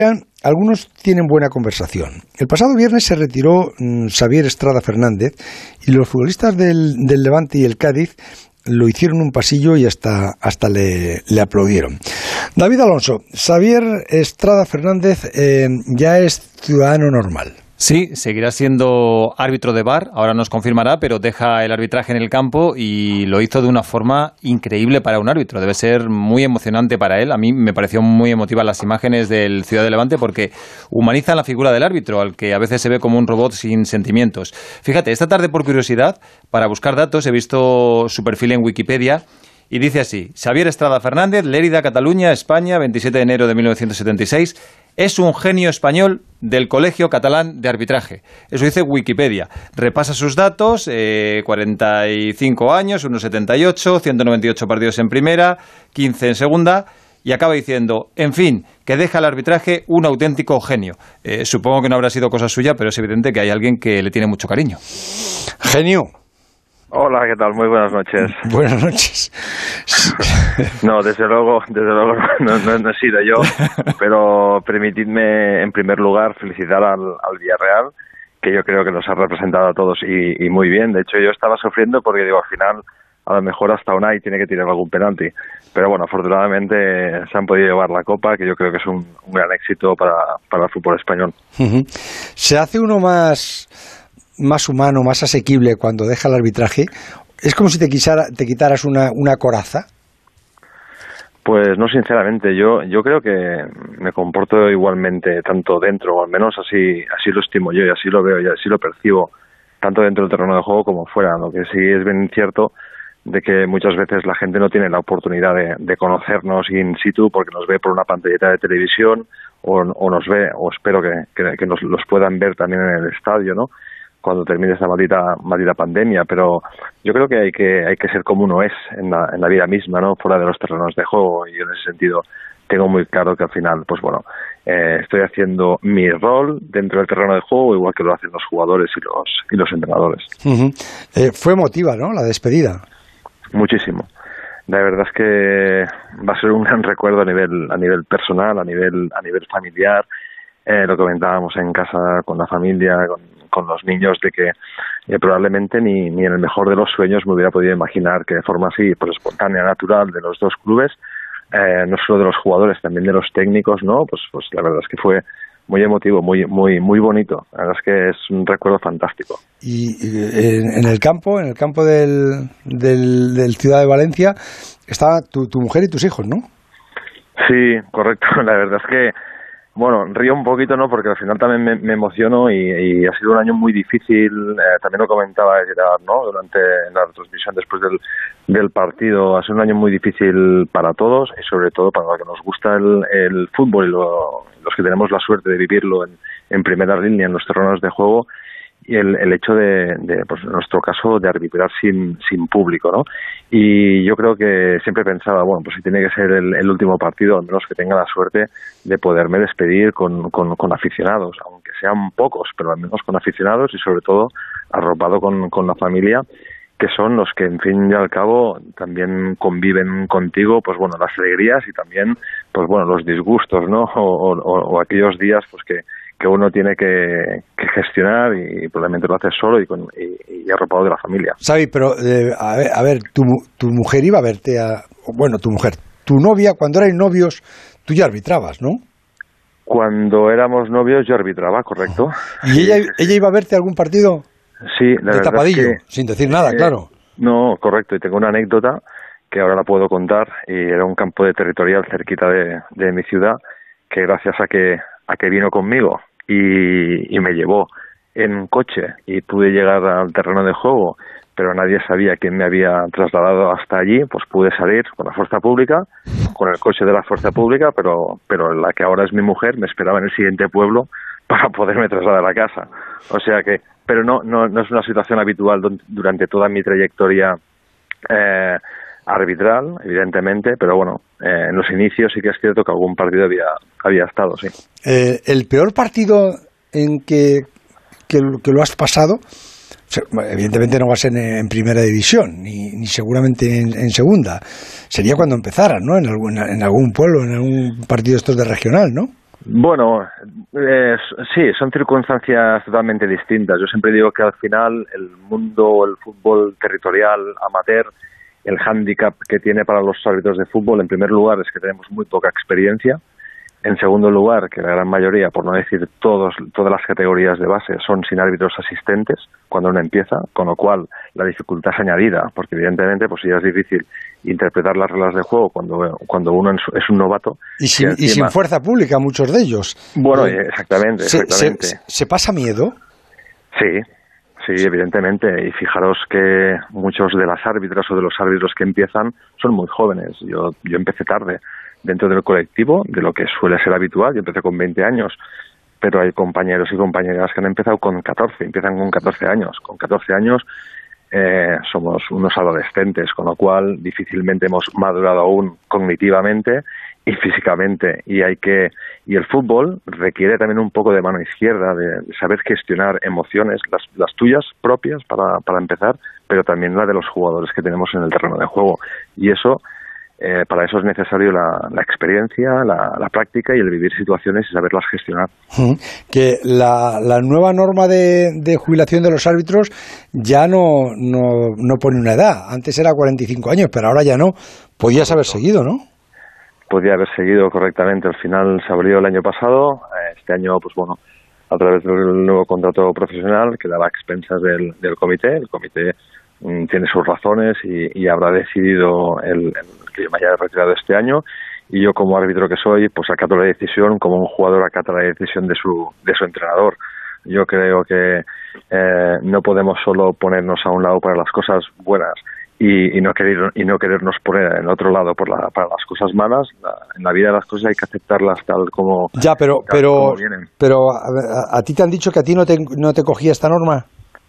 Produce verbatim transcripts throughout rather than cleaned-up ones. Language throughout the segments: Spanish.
Algunos tienen buena conversación. El pasado viernes se retiró mmm, Xavier Estrada Fernández y los futbolistas del, del Levante y el Cádiz lo hicieron en un pasillo y hasta, hasta le, le aplaudieron. David Alonso, Xavier Estrada Fernández eh, ya es ciudadano normal. Sí, seguirá siendo árbitro de V A R, ahora nos confirmará, pero deja el arbitraje en el campo y lo hizo de una forma increíble para un árbitro. Debe ser muy emocionante para él. A mí me pareció muy emotivas las imágenes del Ciudad de Levante porque humanizan la figura del árbitro, al que a veces se ve como un robot sin sentimientos. Fíjate, esta tarde por curiosidad, para buscar datos, he visto su perfil en Wikipedia. Y dice así: Xavier Estrada Fernández, Lérida, Cataluña, España, veintisiete de enero de mil novecientos setenta y seis, es un genio español del Colegio Catalán de Arbitraje. Eso dice Wikipedia. Repasa sus datos, eh, cuarenta y cinco años, uno setenta y ocho, ciento noventa y ocho partidos en primera, quince en segunda, y acaba diciendo, en fin, que deja el arbitraje un auténtico genio. Eh, supongo que no habrá sido cosa suya, pero es evidente que hay alguien que le tiene mucho cariño. Genio. Hola, ¿qué tal? Muy buenas noches. Buenas noches. No, desde luego, desde luego no, no, no he sido yo, pero permitidme en primer lugar felicitar al, al Villarreal, que yo creo que nos ha representado a todos y, y muy bien. De hecho, yo estaba sufriendo porque digo, al final, a lo mejor hasta Unai tiene que tirar algún penalti. Pero bueno, afortunadamente se han podido llevar la copa, que yo creo que es un, un gran éxito para, para el fútbol español. Uh-huh. Se hace uno más... más humano, más asequible cuando deja el arbitraje. ¿Es como si te, quisara, te quitaras una, una coraza? Pues no, sinceramente, yo yo creo que me comporto igualmente, tanto dentro, o al menos así así lo estimo yo y así lo veo y así lo percibo, tanto dentro del terreno de juego como fuera. Lo que sí es bien cierto de que muchas veces la gente no tiene la oportunidad de, de conocernos in situ porque nos ve por una pantallita de televisión o, o nos ve, o espero que, que, que nos los puedan ver también en el estadio, ¿no?, cuando termine esta maldita maldita pandemia, pero yo creo que hay que hay que ser como uno es en la, en la vida misma, ¿no?, fuera de los terrenos de juego, y en ese sentido tengo muy claro que al final, pues bueno, eh, estoy haciendo mi rol dentro del terreno de juego igual que lo hacen los jugadores y los y los entrenadores. Uh-huh. Eh, fue emotiva, ¿no?, la despedida. Muchísimo. La verdad es que va a ser un gran recuerdo a nivel a nivel personal, a nivel a nivel familiar. Eh, lo comentábamos en casa con la familia, con, con los niños, de que eh, probablemente ni, ni en el mejor de los sueños me hubiera podido imaginar que de forma así, pues espontánea, natural, de los dos clubes, eh, no solo de los jugadores, también de los técnicos, ¿no? Pues, pues la verdad es que fue muy emotivo, muy, muy, muy bonito. La verdad es que es un recuerdo fantástico. Y, y en, en el campo, en el campo del, del, del Ciudad de Valencia, estaba tu, tu mujer y tus hijos, ¿no? Sí, correcto. La verdad es que bueno, río un poquito, ¿no?, porque al final también me, me emociono y, y ha sido un año muy difícil. Eh, también lo comentaba Gerard, ¿no?, durante la retransmisión después del, del partido. Ha sido un año muy difícil para todos y sobre todo para los que nos gusta el, el fútbol y lo, los que tenemos la suerte de vivirlo en, en primera línea, en los terrenos de juego. Y el, el hecho de, de, pues en nuestro caso, de arbitrar sin, sin público, ¿no? Y yo creo que siempre pensaba, bueno, pues si tiene que ser el, el último partido, al menos que tenga la suerte de poderme despedir con, con, con aficionados, aunque sean pocos, pero al menos con aficionados y sobre todo arropado con, con la familia, que son los que, en fin y al cabo, también conviven contigo, pues bueno, las alegrías y también, pues bueno, los disgustos, ¿no? O, o, o aquellos días, pues que que uno tiene que, que gestionar y probablemente lo hace solo y, con, y, y arropado de la familia. Xavi, pero eh, a ver, a ver tu, tu mujer iba a verte a... Bueno, tu mujer, tu novia, cuando erais novios, tú ya arbitrabas, ¿no? Cuando éramos novios yo arbitraba, correcto. ¿Y ella, ella iba a verte algún partido? Sí, la de verdad tapadillo, es que, sin decir nada, eh, claro. No, correcto, y tengo una anécdota que ahora la puedo contar, y era un campo de territorial cerquita de, de mi ciudad, que gracias a que, a que vino conmigo y, y me llevó en coche y pude llegar al terreno de juego, pero nadie sabía quién me había trasladado hasta allí, pues pude salir con la fuerza pública, con el coche de la fuerza pública, pero pero la que ahora es mi mujer me esperaba en el siguiente pueblo para poderme trasladar a casa. O sea que, pero no no, no es una situación habitual durante toda mi trayectoria eh, arbitral, evidentemente, pero bueno, eh, en los inicios sí que es cierto que algún partido había había estado, sí. Eh, el peor partido en que, que, que lo has pasado, evidentemente no vas en, en primera división, ni, ni seguramente en, en segunda, sería cuando empezaras, ¿no?, en algún, en algún pueblo, en algún partido estos de regional, ¿no? Bueno, eh, sí, son circunstancias totalmente distintas. Yo siempre digo que al final el mundo, el fútbol territorial, amateur, el hándicap que tiene para los árbitros de fútbol, en primer lugar, es que tenemos muy poca experiencia. En segundo lugar, que la gran mayoría, por no decir todos, todas las categorías de base, son sin árbitros asistentes cuando uno empieza, con lo cual la dificultad es añadida, porque evidentemente pues ya es difícil interpretar las reglas de juego cuando, cuando uno es un novato. Y sin, encima, y sin fuerza pública, muchos de ellos. Bueno, eh, exactamente, exactamente. Se, se, ¿Se pasa miedo? Sí, sí, evidentemente. Y fijaros que muchos de las árbitras o de los árbitros que empiezan son muy jóvenes. Yo, yo empecé tarde dentro del colectivo, de lo que suele ser habitual. Yo empecé con veinte años, pero hay compañeros y compañeras que han empezado con catorce, empiezan con catorce años. Con catorce años eh, somos unos adolescentes, con lo cual difícilmente hemos madurado aún cognitivamente y físicamente. Y hay que y el fútbol requiere también un poco de mano izquierda, de, de saber gestionar emociones, las, las tuyas propias para, para empezar, pero también la de los jugadores que tenemos en el terreno de juego. Y eso... Eh, para eso es necesario la, la experiencia, la, la práctica y el vivir situaciones y saberlas gestionar. Que la, la nueva norma de, de jubilación de los árbitros ya no, no, no pone una edad. Antes era cuarenta y cinco años, pero ahora ya no. Podías haber seguido, ¿no? Podía haber seguido correctamente. Al final se abrió el año pasado. Este año, pues bueno, a través del nuevo contrato profesional que daba a expensas del, del comité. El comité mm, tiene sus razones y, y habrá decidido el, el que yo me haya retirado este año, y yo como árbitro que soy, pues acato la decisión, como un jugador acata la decisión de su de su entrenador. Yo creo que eh, no podemos solo ponernos a un lado para las cosas buenas y, y no querer y no querernos poner en otro lado por la, para las cosas malas. La, en la vida las cosas hay que aceptarlas tal como ya, pero tal pero como vienen. Pero a, a ti te han dicho que a ti no te no te cogía esta norma.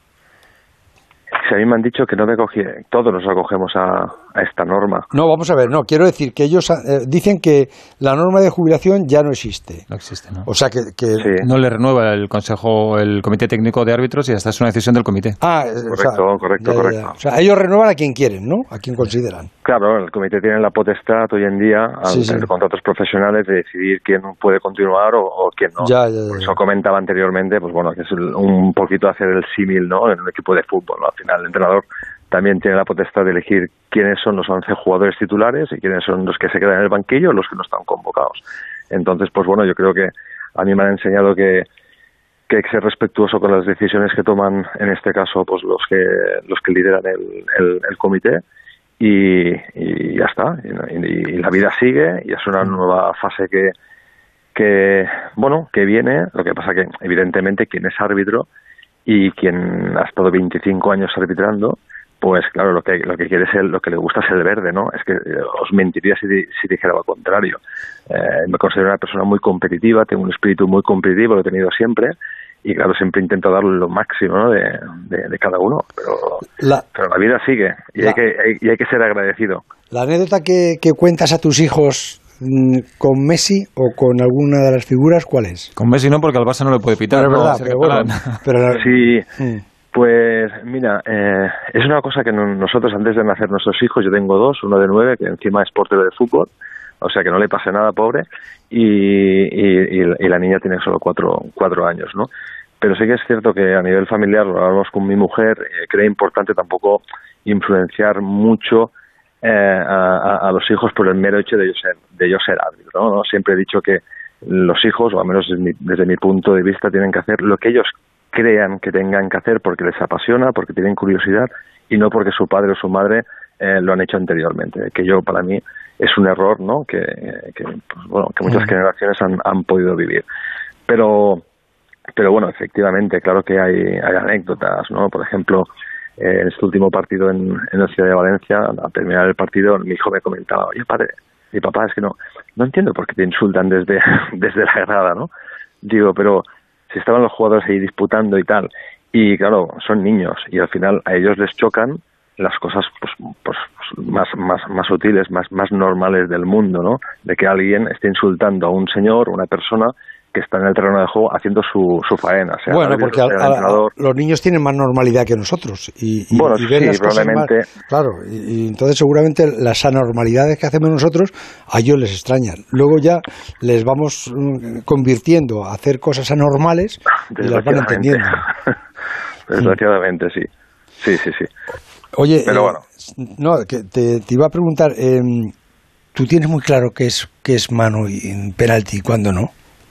Si a mí me han dicho que no me cogí, todos nos acogemos a, a esta norma. No, vamos a ver, no, quiero decir que ellos eh, dicen que la norma de jubilación ya no existe. No existe, ¿no? O sea que... que sí. No le renueva el Consejo, el Comité Técnico de Árbitros, y esta es una decisión del comité. Ah, correcto, o sea, correcto, ya, ya, correcto. ya. O sea, ellos renuevan a quien quieren, ¿no? A quien consideran. Claro, el comité tiene la potestad hoy en día, al sí, sí. tener contratos profesionales, de decidir quién puede continuar o, o quién no. Ya, ya, ya. Por eso comentaba anteriormente, pues bueno, que es un poquito hacer el símil, ¿no? En un equipo de fútbol, ¿no? Al final el entrenador también tiene la potestad de elegir quiénes son los once jugadores titulares y quiénes son los que se quedan en el banquillo o los que no están convocados. Entonces, pues bueno, yo creo que a mí me han enseñado que, que hay que ser respetuoso con las decisiones que toman, en este caso, pues los que los que lideran el, el, el comité, y, y ya está. Y, y la vida sigue, y es una nueva fase que, que, bueno, que viene. Lo que pasa que, evidentemente, quien es árbitro y quien ha estado veinticinco años arbitrando, pues claro, lo que lo que quiere es el, lo que le gusta es el verde, ¿no? Es que eh, os mentiría si, si dijera lo contrario. Eh, me considero una persona muy competitiva, tengo un espíritu muy competitivo, lo he tenido siempre, y claro, siempre intento dar lo máximo, ¿no? de, de, de cada uno, pero la, pero la vida sigue y, la, hay que, hay, y hay que ser agradecido. La anécdota que, que cuentas a tus hijos con Messi o con alguna de las figuras, ¿cuál es? Con Messi no, porque al Barça no le puede pitar. Pero es verdad, no, pero bueno, pero... Sí... Mm. Pues mira, eh, es una cosa que no, nosotros antes de nacer nuestros hijos, yo tengo dos, uno de nueve, que encima es portero de fútbol, o sea que no le pase nada, pobre, y, y, y la niña tiene solo cuatro, cuatro años, ¿no? Pero sí que es cierto que a nivel familiar, lo hablamos con mi mujer, eh, creo importante tampoco influenciar mucho eh, a, a los hijos por el mero hecho de ellos ser, de ellos ser árbitro, ¿no? Siempre he dicho que los hijos, o al menos desde mi, desde mi punto de vista, tienen que hacer lo que ellos crean que tengan que hacer porque les apasiona, porque tienen curiosidad, y no porque su padre o su madre eh, lo han hecho anteriormente, que yo, para mí, es un error, ¿no? Que, que pues, bueno, que muchas generaciones han, han podido vivir. Pero pero bueno, efectivamente, claro que hay, hay anécdotas, ¿no? Por ejemplo, eh, en este último partido en, en la ciudad de Valencia, al terminar el partido, mi hijo me comentaba: oye, padre, mi papá, es que no no entiendo por qué te insultan desde desde la grada, ¿no? Digo, pero si estaban los jugadores ahí disputando y tal, y claro, son niños, y al final a ellos les chocan las cosas pues, pues más, más, más sutiles, más, más normales del mundo, ¿no? De que alguien esté insultando a un señor, una persona que está en el terreno de juego haciendo su, su faena. Sea bueno, árbitro, porque a, sea a, a, los niños tienen más normalidad que nosotros y, y, bueno, y ven sí, las cosas probablemente... más, claro, y, y entonces seguramente las anormalidades que hacemos nosotros a ellos les extrañan. Luego ya les vamos um, convirtiendo a hacer cosas anormales y las van entendiendo. Desgraciadamente, sí. Sí, sí, sí. Oye, pero eh, bueno. No, que te, te iba a preguntar, eh, ¿tú tienes muy claro qué es, qué es mano y penalti y cuándo no?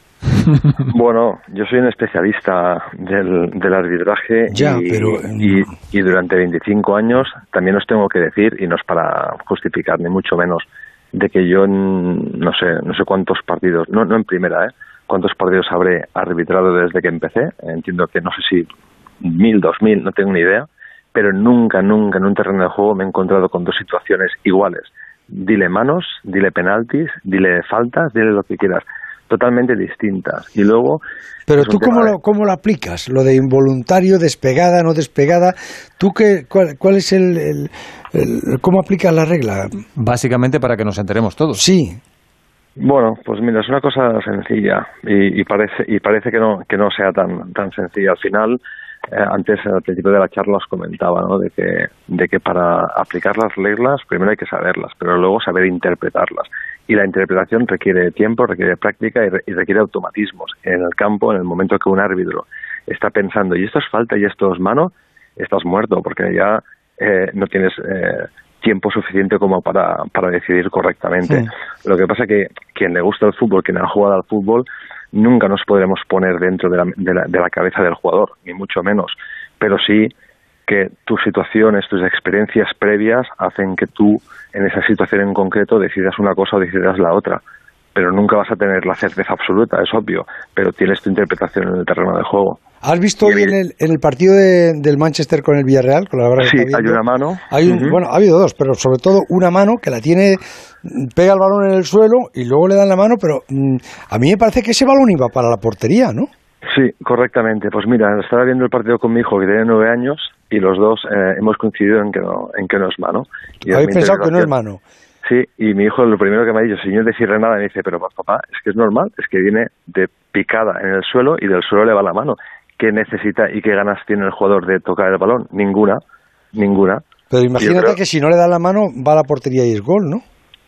Bueno, yo soy un especialista del, del arbitraje ya, y, pero, y, y durante veinticinco años también os tengo que decir, y no es para justificar ni mucho menos, de que yo no sé no sé cuántos partidos, no, no en primera, ¿eh? cuántos partidos habré arbitrado desde que empecé. Entiendo que no sé si mil, dos mil, no tengo ni idea, pero nunca, nunca en un terreno de juego me he encontrado con dos situaciones iguales. Dile manos, dile penaltis, dile faltas, dile lo que quieras. Totalmente distintas. Y luego... Pero tú, ¿cómo, de... lo, ¿cómo lo aplicas? Lo de involuntario, despegada, no despegada. ¿Tú qué, cuál, cuál es el, el, el... ¿Cómo aplicas la regla? Básicamente para que nos enteremos todos. Sí. Bueno, pues mira, es una cosa sencilla y, y parece y parece que no que no sea tan tan sencilla. Al final, eh, antes, al principio de la charla os comentaba, ¿no? De que, de que para aplicar las reglas primero hay que saberlas, pero luego saber interpretarlas. Y la interpretación requiere tiempo, requiere práctica y, re, y requiere automatismos. En el campo, en el momento que un árbitro está pensando, y esto es falta y esto es mano, estás muerto, porque ya eh, no tienes eh, tiempo suficiente como para, para decidir correctamente. Sí. Lo que pasa es que quien le gusta el fútbol, quien ha jugado al fútbol, nunca nos podremos poner dentro de la, de la, de la cabeza del jugador, ni mucho menos. Pero sí que tus situaciones, tus experiencias previas hacen que tú, en esa situación en concreto, decidas una cosa o decidas la otra. Pero nunca vas a tener la certeza absoluta, es obvio, pero tienes tu interpretación en el terreno de juego. ¿Has visto hoy en el, en el partido de, del Manchester con el Villarreal? Con la verdad sí, hay una mano. Hay un, uh-huh. Bueno, ha habido dos, pero sobre todo una mano que la tiene, pega el balón en el suelo y luego le dan la mano, pero mmm, a mí me parece que ese balón iba para la portería, ¿no? Sí, correctamente. Pues mira, estaba viendo el partido con mi hijo que tiene nueve años y los dos eh, hemos coincidido en que no, en que no es mano. ¿Habéis pensado que no es mano? Sí, y mi hijo lo primero que me ha dicho, sin yo decirle nada, me dice, pero papá, es que es normal, es que viene de picada en el suelo y del suelo le va la mano. ¿Qué necesita y qué ganas tiene el jugador de tocar el balón? Ninguna, ninguna. Pero imagínate creo... que si no le da la mano, va a la portería y es gol, ¿no?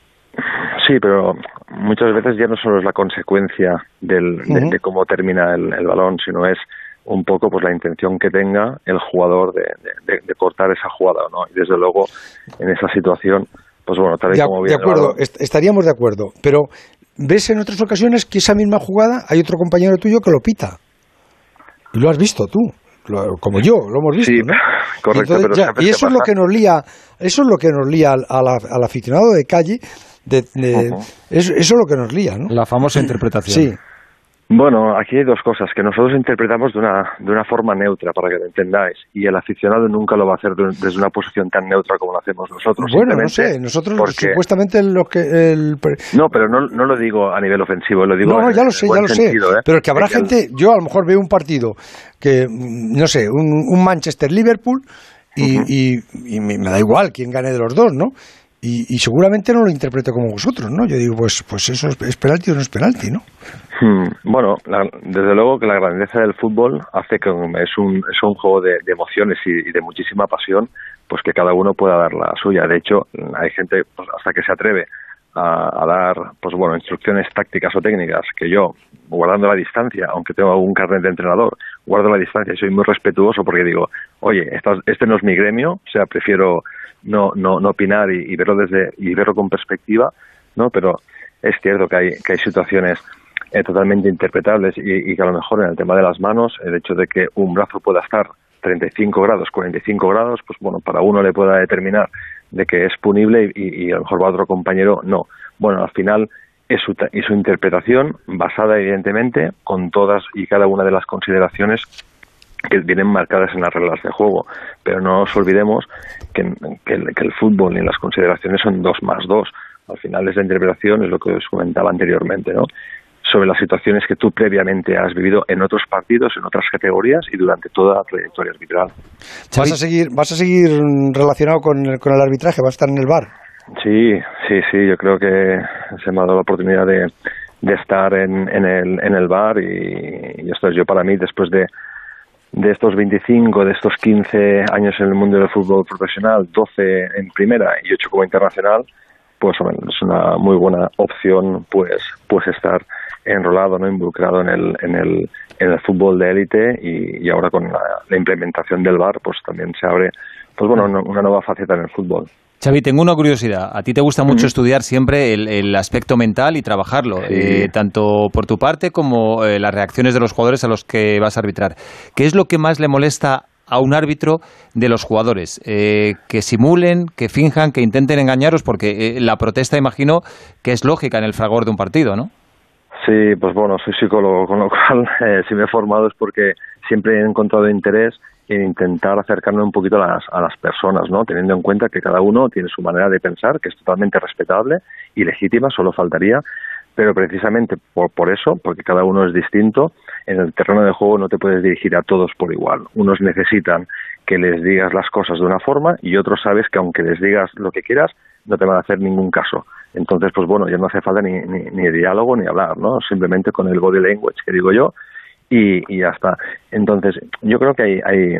Sí, pero muchas veces ya no solo es la consecuencia del, uh-huh. de, de cómo termina el, el balón, sino es un poco pues la intención que tenga el jugador de, de, de cortar esa jugada, ¿no? Y desde luego, en esa situación, pues bueno, tal y de, como viene... De acuerdo, est- estaríamos de acuerdo, pero ¿ves en otras ocasiones que esa misma jugada hay otro compañero tuyo que lo pita? Y lo has visto tú, lo, como yo, lo hemos visto, sí, ¿no? correcto, y entonces, pero ya, y eso es lo que nos lía, eso es lo que nos lía al, al, al aficionado de calle, de, de, uh-huh. eso, eso es lo que nos lía, ¿no? La famosa interpretación. Sí. Bueno, aquí hay dos cosas, que nosotros interpretamos de una de una forma neutra, para que lo entendáis, y el aficionado nunca lo va a hacer de, desde una posición tan neutra como lo hacemos nosotros. Bueno, no sé, nosotros porque... supuestamente lo que... El... No, pero no, no lo digo a nivel ofensivo, lo digo no, no, ya en, lo sé, en ya lo sentido, sé, ¿eh? pero que habrá que gente, el... yo a lo mejor veo un partido que, no sé, un, un Manchester-Liverpool y, uh-huh. y, y me, me da igual quién gane de los dos, ¿no? Y, y seguramente no lo interpreto como vosotros, ¿no? Yo digo, pues pues eso es, es penalti o no es penalti, ¿no? Hmm, bueno, la, desde luego que la grandeza del fútbol hace que es un, es un juego de, de emociones y, y de muchísima pasión, pues que cada uno pueda dar la suya. De hecho, hay gente pues, hasta que se atreve a, a dar, pues bueno, instrucciones tácticas o técnicas que yo, guardando la distancia, aunque tengo algún carnet de entrenador, guardo la distancia y soy muy respetuoso porque digo, oye, esta, este no es mi gremio, o sea, prefiero no no no opinar y, y verlo desde y verlo con perspectiva, ¿no? Pero es cierto que hay que hay situaciones eh, totalmente interpretables y, y que a lo mejor en el tema de las manos, el hecho de que un brazo pueda estar treinta y cinco grados, cuarenta y cinco grados, pues bueno, para uno le pueda determinar de que es punible y, y a lo mejor va otro compañero no. Bueno, al final es su, es su interpretación basada evidentemente con todas y cada una de las consideraciones que vienen marcadas en las reglas de juego, pero no nos olvidemos que, que, el, que el fútbol y las consideraciones son dos más dos. Al final es la interpretación, es lo que os comentaba anteriormente, ¿no? sobre las situaciones que tú previamente has vivido en otros partidos, en otras categorías y durante toda la trayectoria arbitral. ¿Vas a seguir, vas a seguir relacionado con el, con el arbitraje? ¿Vas a estar en el V A R? Sí, sí, sí, yo creo que se me ha dado la oportunidad de, de estar en, en, el, en el V A R y, y esto es yo para mí, después de, de estos veinticinco, de estos quince años en el mundo del fútbol profesional, doce en primera y ocho como internacional, pues bueno, es una muy buena opción pues pues estar enrolado, no involucrado en el en el en el fútbol de élite y, y ahora con la, la implementación del V A R pues también se abre pues bueno una, una nueva faceta en el fútbol. Xavi, tengo una curiosidad. A ti te gusta mucho mm. estudiar siempre el, el aspecto mental y trabajarlo, sí. eh, tanto por tu parte como eh, las reacciones de los jugadores a los que vas a arbitrar. ¿Qué es lo que más le molesta a un árbitro de los jugadores? Eh, que simulen, que finjan, que intenten engañaros, porque eh, la protesta imagino que es lógica en el fragor de un partido, ¿no? Sí, pues bueno, soy psicólogo, con lo cual eh, si me he formado es porque siempre he encontrado interés en intentar acercarme un poquito a las, a las personas, ¿no? Teniendo en cuenta que cada uno tiene su manera de pensar, que es totalmente respetable y legítima, solo faltaría, pero precisamente por, por eso, porque cada uno es distinto, en el terreno de juego no te puedes dirigir a todos por igual. Unos necesitan que les digas las cosas de una forma y otros sabes que aunque les digas lo que quieras, no te van a hacer ningún caso. Entonces, pues bueno, ya no hace falta ni, ni, ni diálogo ni hablar, ¿no? Simplemente con el body language que digo yo y, y ya está. Entonces, yo creo que hay, hay,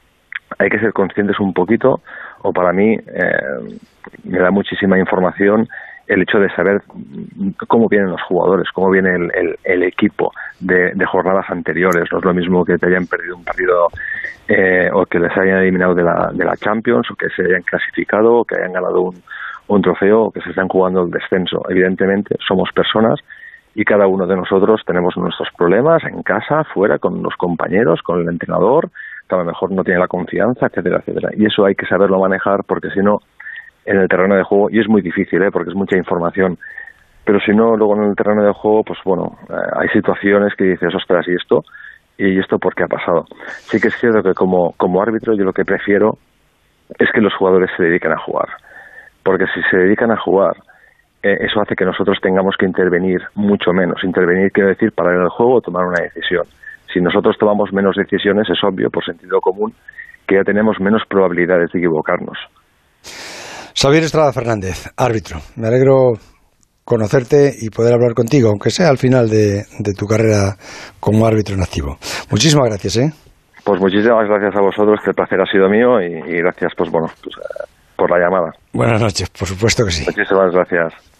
hay que ser conscientes un poquito, o para mí eh, me da muchísima información el hecho de saber cómo vienen los jugadores, cómo viene el, el, el equipo de, de jornadas anteriores. No es lo mismo que te hayan perdido un partido eh, o que les hayan eliminado de la, de la Champions, o que se hayan clasificado, o que hayan ganado un, un trofeo, o que se están jugando el descenso. Evidentemente somos personas y cada uno de nosotros tenemos nuestros problemas en casa, fuera, con los compañeros, con el entrenador, que a lo mejor no tiene la confianza, etcétera, etcétera. Y eso hay que saberlo manejar, porque si no, en el terreno de juego, y es muy difícil, ¿eh? Porque es mucha información, pero si no, luego en el terreno de juego, pues bueno, eh, hay situaciones que dices, ostras, ¿y esto? ¿Y esto por qué ha pasado? Sí que es cierto que como, como árbitro yo lo que prefiero es que los jugadores se dediquen a jugar, porque si se dedican a jugar, eh, eso hace que nosotros tengamos que intervenir mucho menos. Intervenir quiere decir parar el juego o tomar una decisión. Si nosotros tomamos menos decisiones, es obvio, por sentido común, que ya tenemos menos probabilidades de equivocarnos. Xavier Estrada Fernández, árbitro. Me alegro conocerte y poder hablar contigo, aunque sea al final de, de tu carrera como árbitro en activo. Muchísimas gracias, ¿eh? Pues muchísimas gracias a vosotros, que el placer ha sido mío y, y gracias, pues bueno, pues, uh, por la llamada. Buenas noches, por supuesto que sí. Muchísimas gracias.